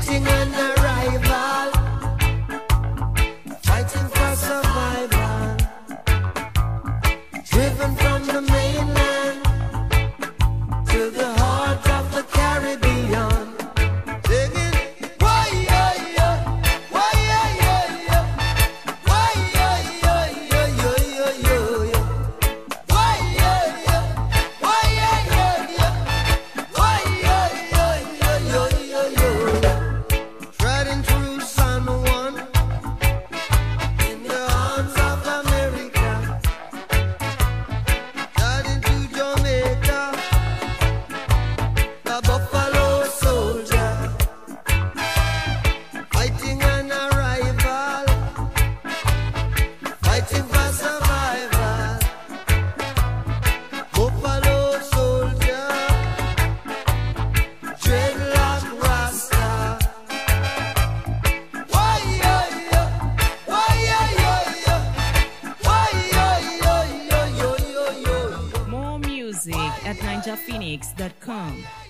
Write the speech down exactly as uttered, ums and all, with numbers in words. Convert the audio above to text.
Fighting an arrival, fighting for survival, driven from the mainland to the heart of the Caribbean. Singing, why, yeah, yeah, why, yeah, yeah, yeah, why, yeah, yeah, yeah, yeah, yeah, yeah, yeah. Why, yeah, yeah, why, yeah, yeah, yeah, why, yeah, yeah, yeah, yeah, yeah, yeah. Treading through San Juan in the arms of America, heading to Jamaica, the Buffalo Soldier, fighting an arrival, fighting for survival. Buffalo Soldier, dreadlock Rasta. Why, yeah, yeah, why, yeah, yeah, yeah, why, yeah, yeah, yeah, yeah, yeah, yeah, yeah. More music at ninja phoenix dot com.